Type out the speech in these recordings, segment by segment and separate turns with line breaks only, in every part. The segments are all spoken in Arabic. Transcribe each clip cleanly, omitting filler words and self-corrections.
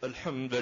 الحمد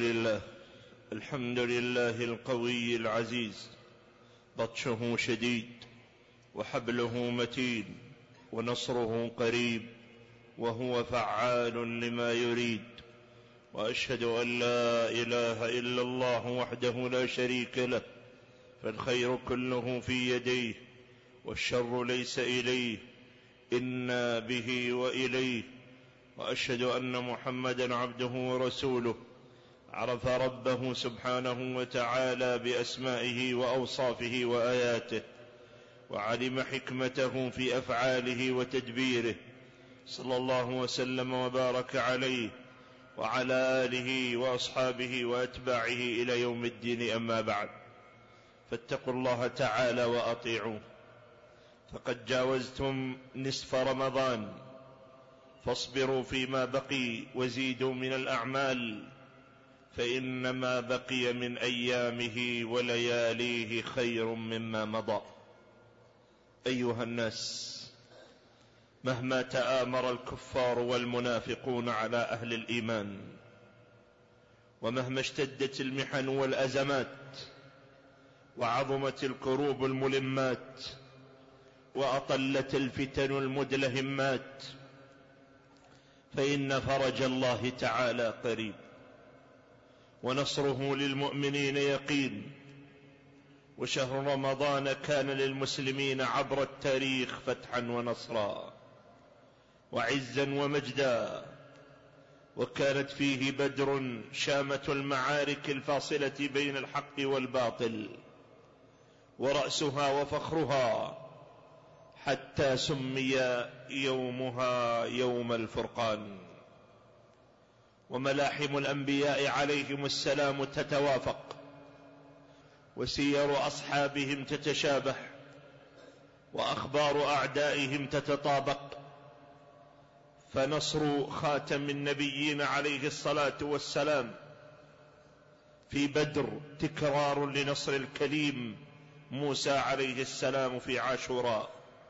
لله القوي العزيز، بطشه شديد وحبله متين ونصره قريب، وهو فعال لما يريد. وأشهد أن لا إله إلا الله وحده لا شريك له، فالخير كله في يديه والشر ليس إليه، إنا به وإليه. وأشهد أن محمدا عبده ورسوله، عرف ربه سبحانه وتعالى بأسمائه وأوصافه وآياته، وعلم حكمته في أفعاله وتدبيره، صلى الله وسلم وبارك عليه وعلى آله وأصحابه وأتباعه إلى يوم الدين. أما بعد، فاتقوا الله تعالى وأطيعوه، فقد جاوزتم نصف رمضان، فاصبروا فيما بقي وزيدوا من الأعمال، فإنما بقي من أيامه ولياليه خير مما مضى. أيها الناس، مهما تآمر الكفار والمنافقون على أهل الإيمان، ومهما اشتدت المحن والأزمات، وعظمت الكروب الملمات، وأطلت الفتن المدلهمات، فإن فرج الله تعالى قريب، ونصره للمؤمنين يقين. وشهر رمضان كان للمسلمين عبر التاريخ فتحا ونصرا وعزا ومجدا، وكانت فيه بدر شامة المعارك الفاصلة بين الحق والباطل، ورأسها وفخرها، حتى سمي يومها يوم الفرقان. وملاحم الأنبياء عليهم السلام تتوافق، وسير أصحابهم تتشابه، وأخبار أعدائهم تتطابق. فنصر خاتم النبيين عليه الصلاة والسلام في بدر تكرار لنصر الكليم موسى عليه السلام في عاشوراء.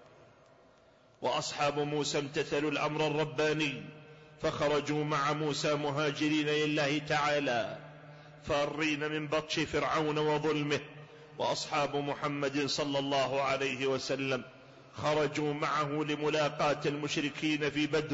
وأصحاب موسى امتثلوا الأمر الرباني، فخرجوا مع موسى مهاجرين لله تعالى، فارين من بطش فرعون وظلمه. وأصحاب محمد صلى الله عليه وسلم خرجوا معه لملاقاة المشركين في بدر.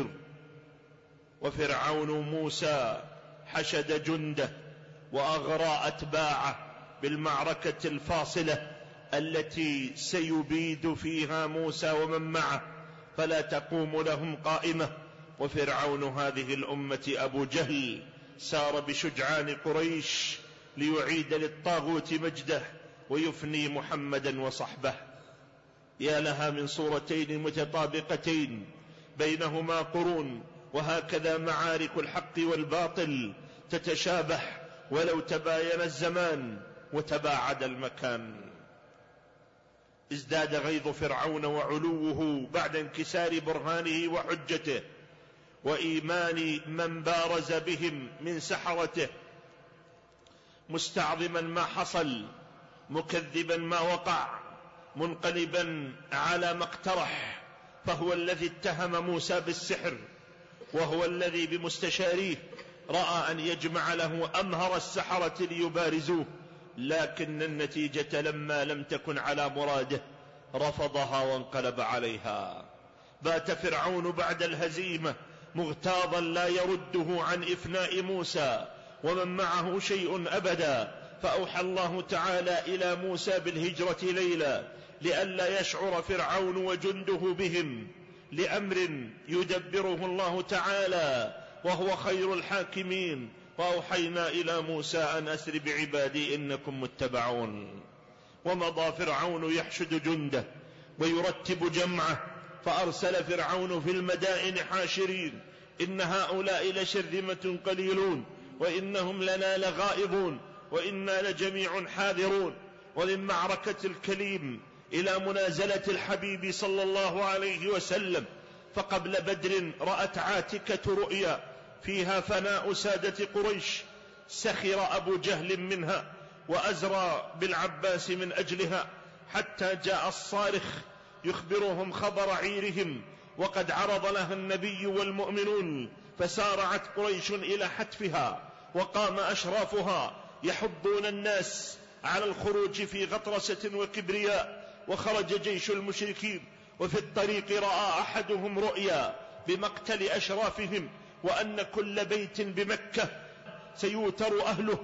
وفرعون موسى حشد جنده وأغرى أتباعه بالمعركة الفاصلة التي سيبيد فيها موسى ومن معه، فلا تقوم لهم قائمة. وفرعون هذه الأمة أبو جهل سار بشجعان قريش ليعيد للطاغوت مجده ويفني محمدا وصحبه. يا لها من صورتين متطابقتين بينهما قرون، وهكذا معارك الحق والباطل تتشابه ولو تباين الزمان وتباعد المكان. ازداد غيظ فرعون وعلوه بعد انكسار برهانه وحجته، وإيمان من بارز بهم من سحرته، مستعظما ما حصل، مكذبا ما وقع، منقلبا على ما اقترح. فهو الذي اتهم موسى بالسحر، وهو الذي بمستشاريه رأى أن يجمع له أمهر السحرة ليبارزوه، لكن النتيجة لما لم تكن على مراده رفضها وانقلب عليها. بات فرعون بعد الهزيمة مغتاظا لا يرده عن إفناء موسى ومن معه شيء أبدا. فأوحى الله تعالى إلى موسى بالهجرة ليلا لئلا يشعر فرعون وجنده بهم، لأمر يدبره الله تعالى وهو خير الحاكمين. وأوحينا إلى موسى أن أسر بعبادي إنكم متبعون. ومضى فرعون يحشد جنده ويرتب جمعه، فأرسل فرعون في المدائن حاشرين: إن هؤلاء لشرذمة قليلون وإنهم لنا لغائظون وإنا لجميع حاذرون. ومن معركة الكليم إلى منازلة الحبيب صلى الله عليه وسلم، فقبل بدر رأت عاتكة رؤيا فيها فناء سادة قريش، سخر أبو جهل منها وأزرى بالعباس من أجلها، حتى جاء الصارخ يخبرهم خبر عيرهم، وقد عرض لها النبي والمؤمنون، فسارعت قريش إلى حتفها وقام أشرافها يحضون الناس على الخروج في غطرسة وكبرياء، وخرج جيش المشركين، وفي الطريق رأى أحدهم رؤيا بمقتل أشرافهم، وأن كل بيت بمكة سيوتر أهله.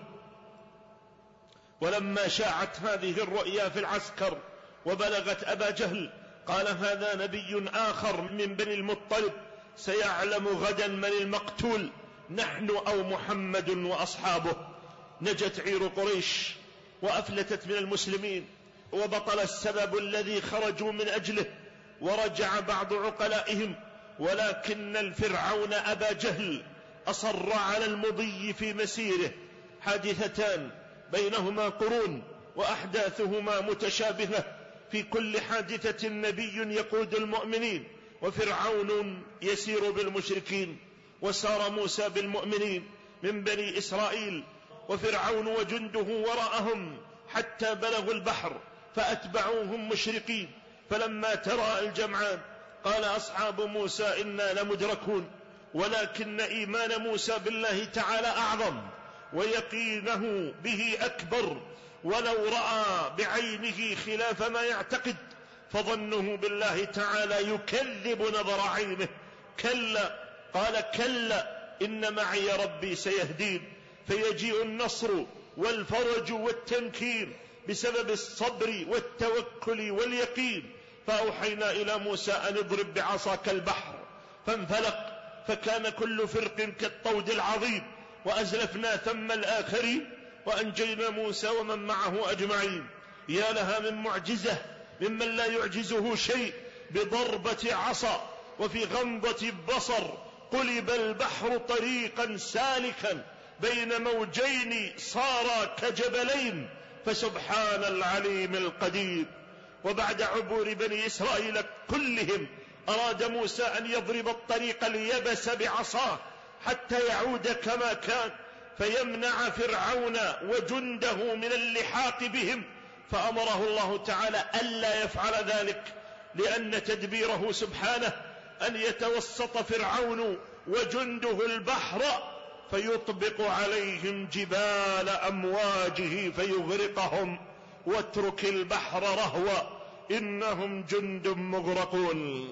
ولما شاعت هذه الرؤيا في العسكر وبلغت أبا جهل، قال هذا نبي آخر من بني المطلب، سيعلم غدا من المقتول، نحن أو محمد وأصحابه. نجت عير قريش وأفلتت من المسلمين، وبطل السبب الذي خرجوا من أجله، ورجع بعض عقلائهم، ولكن الفرعون أبا جهل أصر على المضي في مسيره. حادثتان بينهما قرون وأحداثهما متشابهة، في كل حادثة نبي يقود المؤمنين، وفرعون يسير بالمشركين. وسار موسى بالمؤمنين من بني إسرائيل، وفرعون وجنده وراءهم حتى بلغوا البحر فأتبعوهم مشرقين. فلما تراءى الجمعان قال أصحاب موسى إنا لمدركون، ولكن إيمان موسى بالله تعالى أعظم، ويقينه به أكبر، ولو رأى بعينه خلاف ما يعتقد فظنه بالله تعالى يكذب نظر عينه. كلا، قال كلا إن معي ربي سيهدين. فيجيء النصر والفرج والتمكين بسبب الصبر والتوكل واليقين. فأوحينا إلى موسى أن اضرب بعصاك البحر، فانفلق فكان كل فرق كالطود العظيم، وأزلفنا ثم الآخرين، وأنجينا موسى ومن معه أجمعين. يا لها من معجزة ممن لا يعجزه شيء، بضربة عصا وفي غمضة بصر قلب البحر طريقا سالكا بين موجين صار كجبلين، فسبحان العليم القدير. وبعد عبور بني إسرائيل كلهم أراد موسى أن يضرب الطريق اليبس بعصاه حتى يعود كما كان، فيمنع فرعون وجنده من اللحاق بهم، فأمره الله تعالى ألا يفعل ذلك، لأن تدبيره سبحانه أن يتوسط فرعون وجنده البحر فيطبق عليهم جبال أمواجه فيغرقهم، واترك البحر رهوا إنهم جند مغرقون.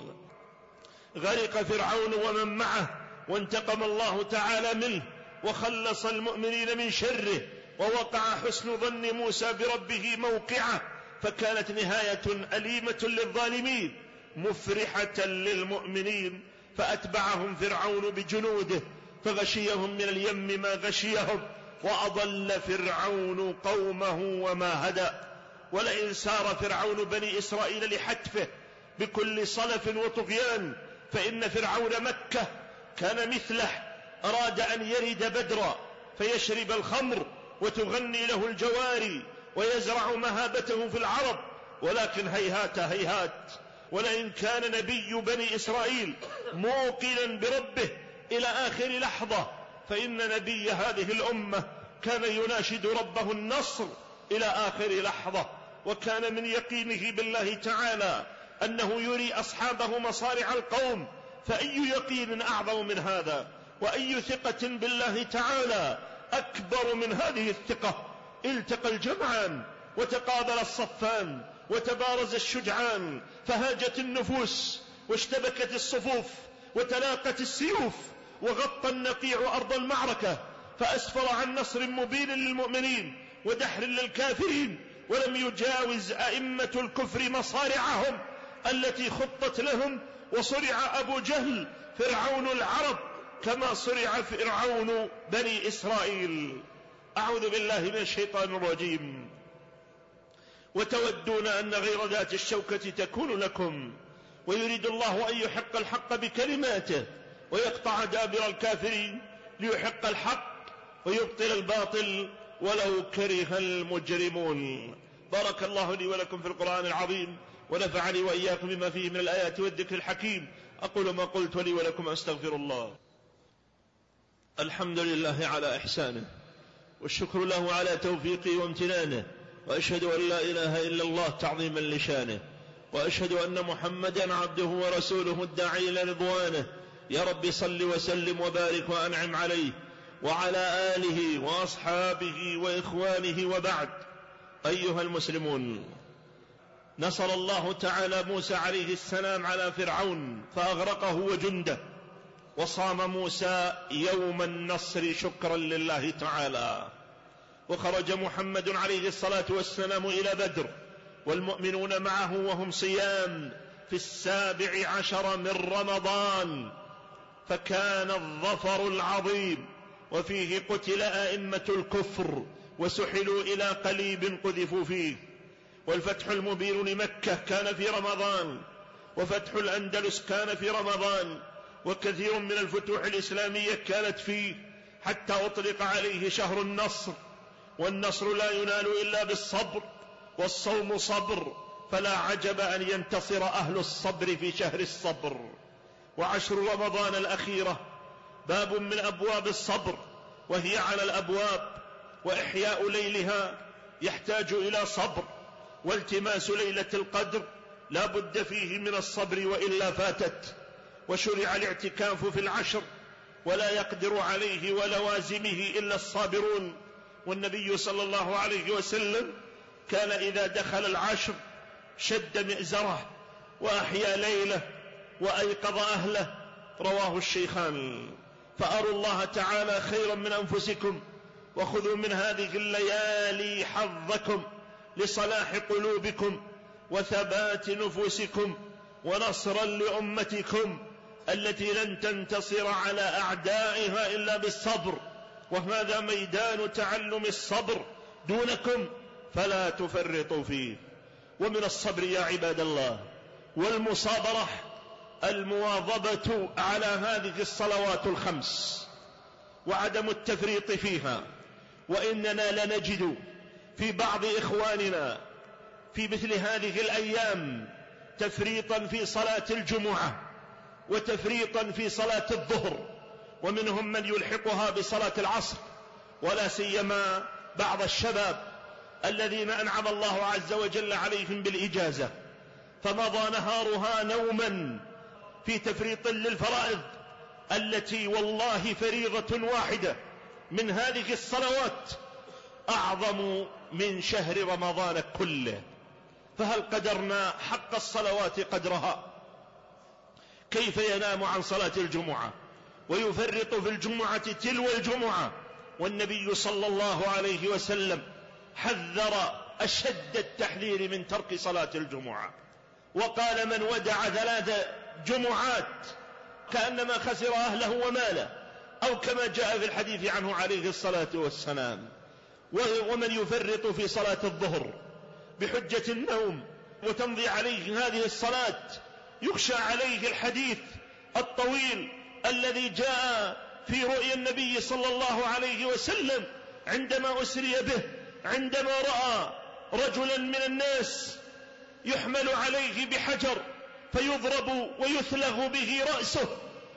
غرق فرعون ومن معه، وانتقم الله تعالى منه وخلص المؤمنين من شره، ووقع حسن ظن موسى بربه موقعه، فكانت نهاية أليمة للظالمين مفرحة للمؤمنين. فأتبعهم فرعون بجنوده فغشيهم من اليم ما غشيهم، وأضل فرعون قومه وما هدى. ولئن سار فرعون بني إسرائيل لحتفه بكل صلف وطغيان، فإن فرعون مكة كان مثله، أراد أن يرد بدرا فيشرب الخمر وتغني له الجواري ويزرع مهابته في العرب، ولكن هيهات هيهات. ولئن كان نبي بني إسرائيل موقنا بربه إلى آخر لحظة، فإن نبي هذه الأمة كان يناشد ربه النصر إلى آخر لحظة، وكان من يقينه بالله تعالى أنه يري أصحابه مصارع القوم. فأي يقين أعظم من هذا، وأي ثقة بالله تعالى أكبر من هذه الثقة. التقى الجمعان وتقابل الصفان وتبارز الشجعان، فهاجت النفوس واشتبكت الصفوف وتلاقت السيوف، وغطى النقيع أرض المعركة، فأسفر عن نصر مبين للمؤمنين ودحر للكافرين. ولم يجاوز أئمة الكفر مصارعهم التي خطت لهم، وصرع أبو جهل فرعون العرب كما صرع فرعون بني إسرائيل. أعوذ بالله من الشيطان الرجيم. وتودون أن غير ذات الشوكة تكون لكم، ويريد الله أن يحق الحق بكلماته ويقطع دابر الكافرين، ليحق الحق ويبطل الباطل ولو كره المجرمون. بارك الله لي ولكم في القرآن العظيم، ونفعني وإياكم بما فيه من الآيات والذكر الحكيم. أقول ما قلت ولي ولكم أستغفر الله. الحمد لله على إحسانه، والشكر له على توفيقه وامتنانه، وأشهد أن لا إله إلا الله تعظيما لشانه، وأشهد أن محمدا عبده ورسوله الداعي إلى رضوانه. يا رب صل وسلم وبارك وأنعم عليه وعلى آله وأصحابه وإخوانه، وبعد. أيها المسلمون، نصر الله تعالى موسى عليه السلام على فرعون فأغرقه وجنده، وصام موسى يوم النصر شكرا لله تعالى. وخرج محمد عليه الصلاة والسلام إلى بدر والمؤمنون معه وهم صيام في 17 من رمضان، فكان الظفر العظيم، وفيه قتل أئمة الكفر وسحلوا إلى قليب قذفوا فيه. والفتح المبين لمكة كان في رمضان، وفتح الأندلس كان في رمضان، وكثير من الفتوح الإسلامية كانت فيه، حتى أطلق عليه شهر النصر. والنصر لا ينال إلا بالصبر، والصوم صبر، فلا عجب أن ينتصر أهل الصبر في شهر الصبر. وعشر رمضان الأخيرة باب من أبواب الصبر، وهي على الأبواب، وإحياء ليلها يحتاج إلى صبر، والتماس ليلة القدر لا بد فيه من الصبر وإلا فاتت. وشرع الاعتكاف في العشر، ولا يقدر عليه ولوازمه إلا الصابرون. والنبي صلى الله عليه وسلم كان إذا دخل العشر شد مئزره وأحيا ليله وأيقظ أهله، رواه الشيخان. فأروا الله تعالى خيرا من أنفسكم، وخذوا من هذه الليالي حظكم لصلاح قلوبكم وثبات نفوسكم ونصرا لأمتكم التي لن تنتصر على أعدائها إلا بالصبر، وهذا ميدان تعلم الصبر دونكم، فلا تفرطوا فيه. ومن الصبر يا عباد الله والمصابرة المواظبة على هذه الصلوات الخمس وعدم التفريط فيها. وإننا لنجد في بعض إخواننا في مثل هذه الأيام تفريطا في صلاة الجمعة، وتفريطا في صلاة الظهر، ومنهم من يلحقها بصلاة العصر، ولا سيما بعض الشباب الذين أنعم الله عز وجل عليهم بالإجازة، فمضى نهارها نوما في تفريط للفرائض التي والله فريضة واحدة من هذه الصلوات أعظم من شهر رمضان كله. فهل قدرنا حق الصلوات قدرها؟ كيف ينام عن صلاة الجمعة ويفرط في الجمعة تلو الجمعة؟ والنبي صلى الله عليه وسلم حذر أشد التحذير من ترك صلاة الجمعة، وقال من ودع 3 جمعات كأنما خسر أهله وماله، أو كما جاء في الحديث عنه عليه الصلاة والسلام. ومن يفرط في صلاة الظهر بحجة النوم وتمضي عليه هذه الصلاة يخشى عليه الحديث الطويل الذي جاء في رؤيا النبي صلى الله عليه وسلم عندما أسري به، عندما رأى رجلا من الناس يحمل عليه بحجر فيضرب ويثلغ به رأسه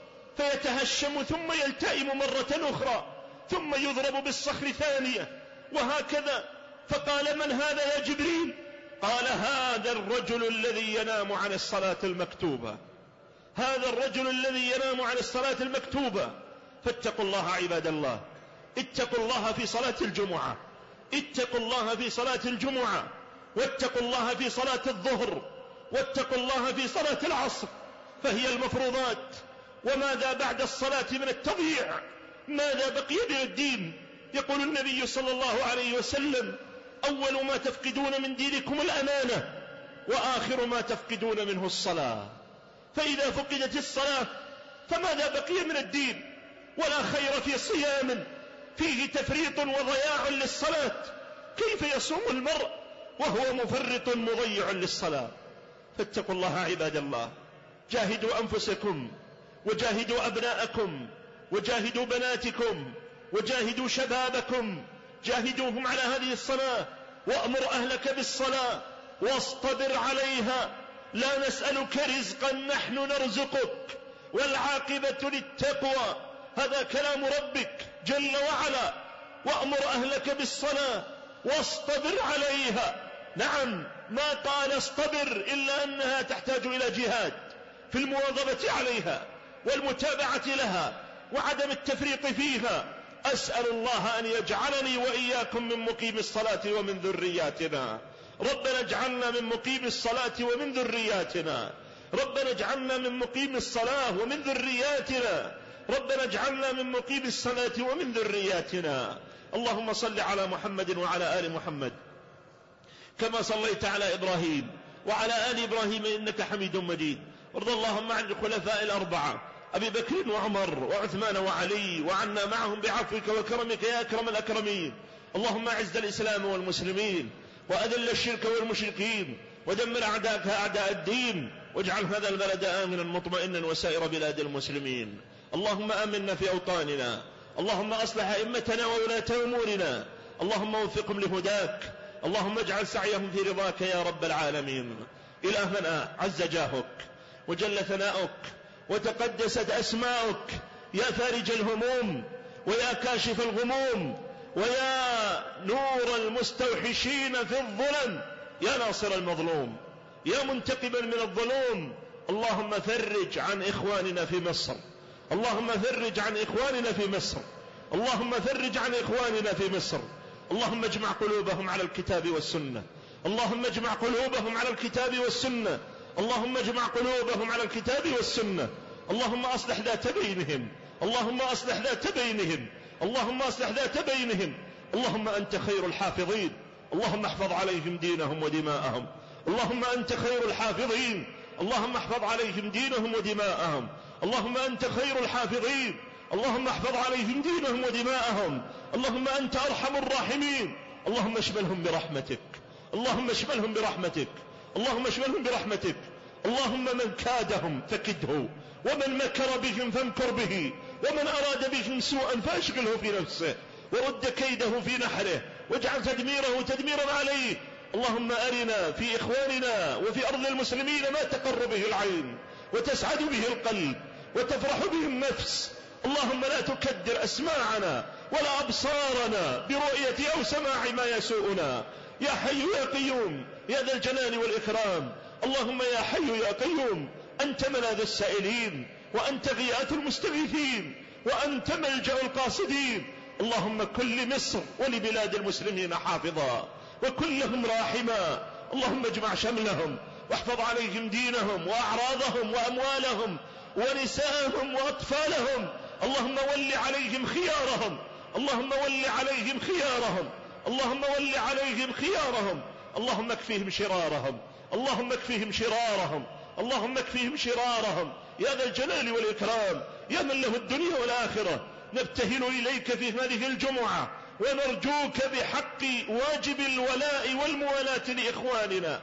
فيتهشم ثم يلتئم مرة أخرى ثم يضرب بالصخر ثانية، وهكذا. فقال من هذا يا جبريل؟ قال هذا الرجل الذي ينام عن الصلاة المكتوبة، هذا الرجل الذي ينام عن الصلاة المكتوبة. فاتقوا الله عباد الله، اتقوا الله في صلاة الجمعة، اتقوا الله في صلاة الجمعة، واتقوا الله في صلاة الظهر، واتقوا الله في صلاة العصر، فهي المفروضات. وماذا بعد الصلاة من التضييع؟ ماذا بقي من الدين؟ يقول النبي صلى الله عليه وسلم أول ما تفقدون من دينكم الأمانة، وآخر ما تفقدون منه الصلاة. فإذا فقدت الصلاة فماذا بقي من الدين؟ ولا خير في صيام فيه تفريط وضياع للصلاة. كيف يصوم المرء وهو مفرط مضيع للصلاة؟ فاتقوا الله عباد الله، جاهدوا أنفسكم وجاهدوا أبناءكم وجاهدوا بناتكم وجاهدوا شبابكم، جاهدوهم على هذه الصلاة، وأمر أهلك بالصلاة واصطبر عليها. لا نسألك رزقا نحن نرزقك، والعاقبة للتقوى. هذا كلام ربك جل وعلا. وأمر أهلك بالصلاة واصطبر عليها. نعم، ما قال اصطبر إلا أنها تحتاج إلى جهاد في المواظبة عليها والمتابعة لها وعدم التفريط فيها، أسأل الله أن يجعلني وإياكم من مقيم الصلاة ومن ذرياتنا. ربنا اجعلنا من مقيم الصلاة ومن ذرياتنا. ربنا اجعلنا من مقيم الصلاة ومن ذرياتنا. ربنا اجعلنا من مقيم الصلاة ومن ذرياتنا. اللهم صل على محمد وعلى آل محمد كما صليت على إبراهيم وعلى آل إبراهيم إنك حميد مجيد. وارض اللهم عن الخلفاء الأربعة أبي بكر وعمر وعثمان وعلي وعنا معهم بعفوك وكرمك يا أكرم الأكرمين. اللهم أعز الإسلام والمسلمين وأذل الشرك والمشركين ودمر أعداءك أعداء الدين واجعل هذا البلد آمنا مطمئنا وسائر بلاد المسلمين. اللهم آمنا في أوطاننا. اللهم أصلح أئمتنا وولاة أمورنا. اللهم وفقهم لهداك. اللهم اجعل سعيهم في رضاك يا رب العالمين. إلهنا عز جاهك وجل ثناؤك وتقدست أسماؤك يا فارج الهموم ويا كاشف الغموم ويا نور المستوحشين في الظلم يا ناصر المظلوم يا منتقما من الظلوم. اللهم فرج عن إخواننا في مصر. اللهم فرج عن إخواننا في مصر. اللهم فرج عن إخواننا في مصر. اللهم اجمع قلوبهم على الكتاب والسنة. اللهم اجمع قلوبهم على الكتاب والسنة. اللهم اجمع قلوبهم على الكتاب والسنة. اللهم أصلح ذات بينهم. اللهم أصلح ذات بينهم. اللهم أصلح ذات بينهم. اللهم أنت خير الحافظين. اللهم احفظ عليهم دينهم ودماءهم. اللهم أنت خير الحافظين. اللهم احفظ عليهم دينهم ودماءهم. اللهم أنت خير الحافظين. اللهم احفظ عليهم دينهم ودماءهم. اللهم أنت أرحم الراحمين. اللهم اشملهم برحمتك. اللهم اشملهم برحمتك. اللهم اشملهم برحمتك. اللهم من كادهم فكده ومن مكر بهم فامكر به ومن أراد بهم سوءا فأشغله في نفسه ورد كيده في نحره واجعل تدميره تدميرا عليه. اللهم أرنا في إخواننا وفي أرض المسلمين ما تقر به العين وتسعد به القلب وتفرح به النفس. اللهم لا تكدر أسماعنا ولا أبصارنا برؤية أو سماع ما يسوءنا. يا حي يا قيوم يا ذا الجلال والإكرام. اللهم يا حي يا قيوم أنت ملاذ السائلين وأنت غياث المستغيثين وأنت ملجأ القاصدين. اللهم كن لمصر ولبلاد المسلمين حافظا وكن لهم راحما. اللهم اجمع شملهم واحفظ عليهم دينهم وأعراضهم وأموالهم ونساءهم وأطفالهم. اللهم ول عليهم خيارهم. اللهم ول عليهم خيارهم. اللهم ول عليهم خيارهم. اللهم اكفيهم شرارهم. اللهم اكفيهم شرارهم. اللهم اكفيهم شرارهم يا ذا الجلال والإكرام يا من له الدنيا والآخرة. نبتهل إليك في هذه الجمعة ونرجوك بحق واجب الولاء والموالاة لإخواننا.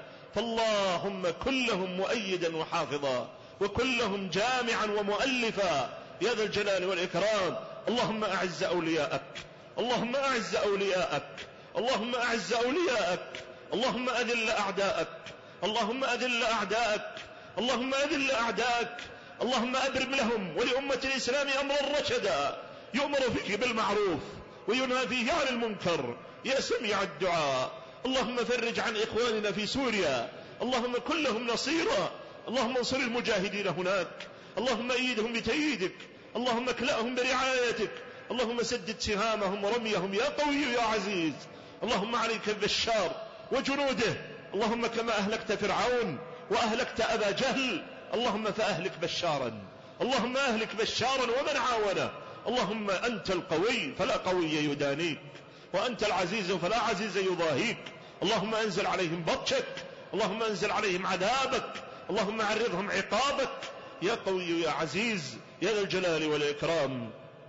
فاللهم كن لهم مؤيدا وحافظا وكن لهم جامعا ومؤلفا يا ذا الجلال والإكرام. اللهم أعز أولياءك. اللهم أعز أولياءك. اللهم أعز أولياءك. اللهم أذل أعداءك. اللهم أذل أعداءك. اللهم أذل أعداءك. اللهم أبرم لهم ولأمة الإسلام أمرا رشدا يؤمر فيه بالمعروف وينهى فيه عن المنكر يا سميع الدعاء. اللهم فرج عن إخواننا في سوريا. اللهم كن لهم نصيرا. اللهم انصر المجاهدين هناك. اللهم أيدهم بتأييدك. اللهم اكلأهم برعايتك. اللهم سدد سهامهم ورميهم يا قوي يا عزيز. اللهم عليك ببشار وجنوده. اللهم كما أهلكت فرعون وأهلكت أبا جهل اللهم فأهلك بشارا. اللهم أهلك بشارا ومن عاونه. اللهم أنت القوي فلا قوي يدانيك وأنت العزيز فلا عزيز يضاهيك. اللهم أنزل عليهم بطشك. اللهم أنزل عليهم عذابك. اللهم عرضهم عقابك يا قوي يا عزيز يا ذا الجلال والإكرام.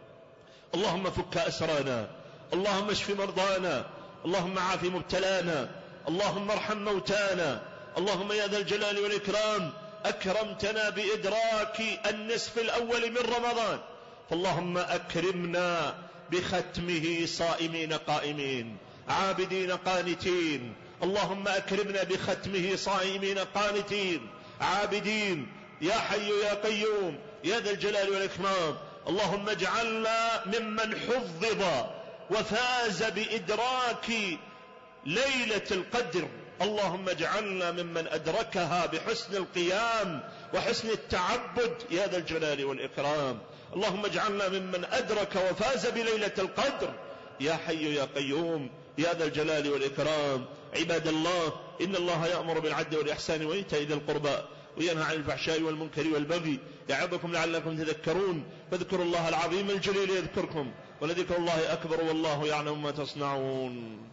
اللهم فك أسرانا. اللهم اشف مرضانا. اللهم عاف مبتلانا. اللهم ارحم موتانا. اللهم يا ذا الجلال والإكرام أكرمتنا بإدراك النصف الأول من رمضان فاللهم أكرمنا بختمه صائمين قائمين عابدين قانتين. اللهم أكرمنا بختمه صائمين قانتين عابدين يا حي يا قيوم يا ذا الجلال والإكرام. اللهم اجعلنا ممن حظظ وفاز بإدراك ليلة القدر. اللهم اجعلنا ممن أدركها بحسن القيام وحسن التعبد يا ذا الجلال والإكرام. اللهم اجعلنا ممن أدرك وفاز بليلة القدر يا حي يا قيوم يا ذا الجلال والإكرام. عباد الله، إن الله يأمر بالعدل والإحسان وإيتاء ذي القربى وينهى عن الفحشاء والمنكر والبغي يعظكم لعلكم تذكرون. فاذكروا الله العظيم الجليل يذكركم، ولذكر الله أكبر والله يعلم ما تصنعون.